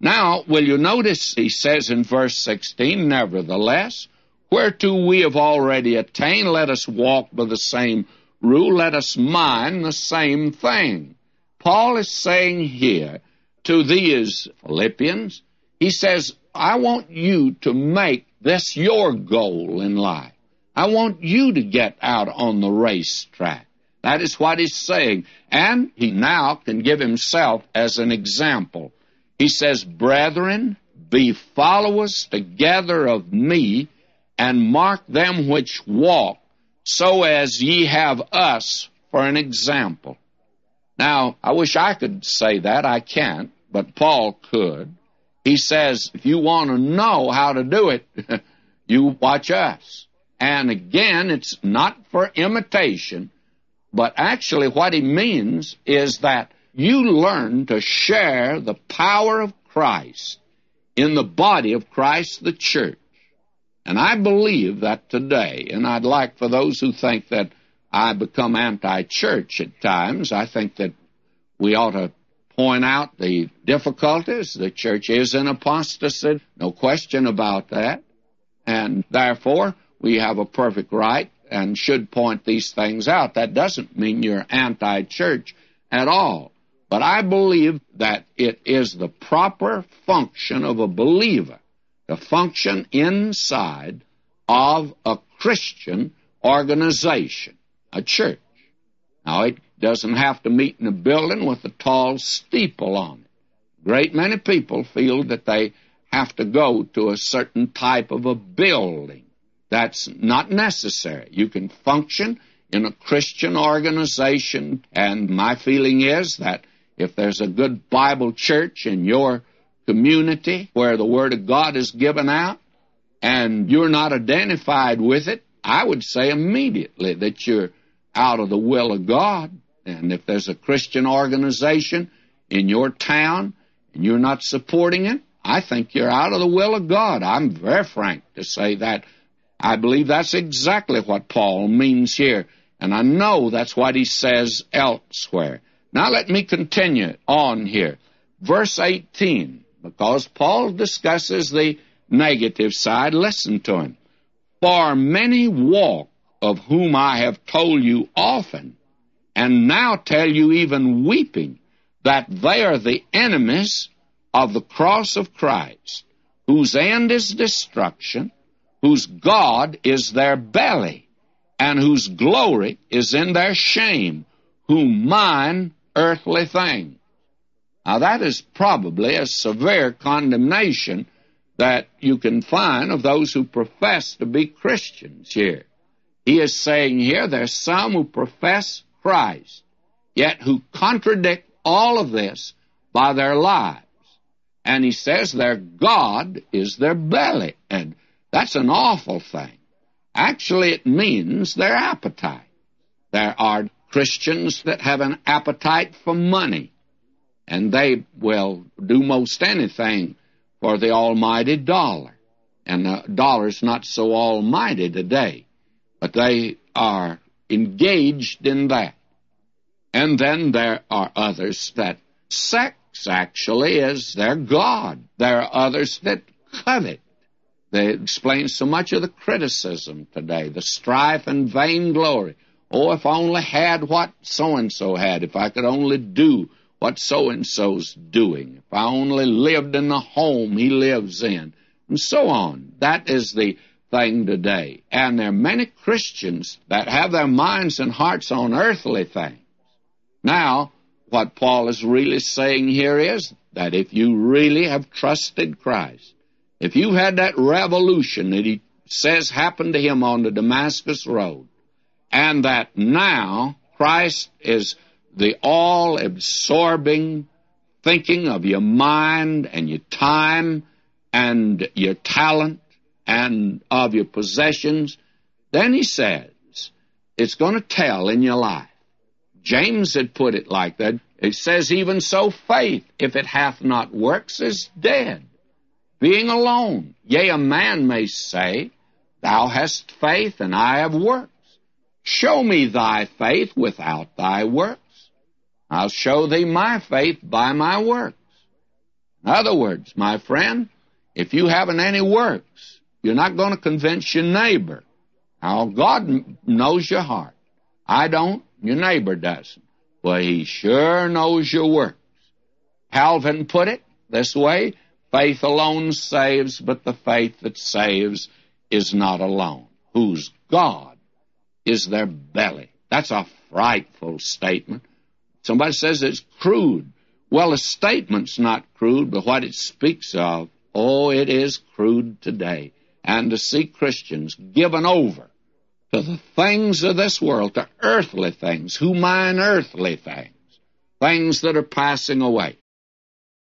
Now, will you notice he says in verse 16, nevertheless, whereto we have already attained, let us walk by the same rule, let us mind the same thing. Paul is saying here to these Philippians, he says, I want you to make this your goal in life. I want you to get out on the racetrack. That is what he's saying. And he now can give himself as an example. He says, brethren, be followers together of me, and mark them which walk, so as ye have us for an example. Now, I wish I could say that. I can't, but Paul could. He says, if you want to know how to do it, you watch us. And again, it's not for imitation, but actually what he means is that you learn to share the power of Christ in the body of Christ, the church. And I believe that today, and I'd like for those who think that I become anti-church at times, I think that we ought to point out the difficulties. The church is in apostasy, no question about that. And therefore, we have a perfect right and should point these things out. That doesn't mean you're anti-church at all. But I believe that it is the proper function of a believer to function inside of a Christian organization, a church. Now, it doesn't have to meet in a building with a tall steeple on it. A great many people feel that they have to go to a certain type of a building. That's not necessary. You can function in a Christian organization, and my feeling is that if there's a good Bible church in your community where the Word of God is given out, and you're not identified with it, I would say immediately that you're out of the will of God. And if there's a Christian organization in your town and you're not supporting it, I think you're out of the will of God. I'm very frank to say that. I believe that's exactly what Paul means here, and I know that's what he says elsewhere. Now let me continue on here. Verse 18, because Paul discusses the negative side, listen to him. For many walk, of whom I have told you often, and now tell you even weeping, that they are the enemies of the cross of Christ, whose end is destruction, whose God is their belly, and whose glory is in their shame, who mind earthly things. Now that is probably a severe condemnation that you can find of those who profess to be Christians here. He is saying here there's some who profess Christ, yet who contradict all of this by their lives. And he says their God is their belly, and that's an awful thing. Actually, it means their appetite. There are Christians that have an appetite for money, and they will do most anything for the almighty dollar. And the dollar's not so almighty today, but they are engaged in that. And then there are others that sex actually is their God. There are others that covet. They explain so much of the criticism today, the strife and vainglory. Oh, if I only had what so-and-so had, if I could only do what so-and-so's doing, if I only lived in the home he lives in, and so on. That is the thing today. And there are many Christians that have their minds and hearts on earthly things. Now, what Paul is really saying here is that if you really have trusted Christ, if you had that revolution that he says happened to him on the Damascus Road, and that now Christ is the all-absorbing thinking of your mind and your time and your talent and of your possessions, then he says it's going to tell in your life. James had put it like that. It says, even so faith, if it hath not works, is dead, being alone. Yea, a man may say, thou hast faith, and I have works. Show me thy faith without thy works. I'll show thee my faith by my works. In other words, my friend, if you haven't any works, you're not going to convince your neighbor. Now, God knows your heart. I don't. Your neighbor doesn't. But He sure knows your works. Calvin put it this way, faith alone saves, but the faith that saves is not alone. Whose God is their belly. That's a frightful statement. Somebody says it's crude. Well, a statement's not crude, but what it speaks of, oh, it is crude today. And to see Christians given over to the things of this world, to earthly things, who mind earthly things, things that are passing away.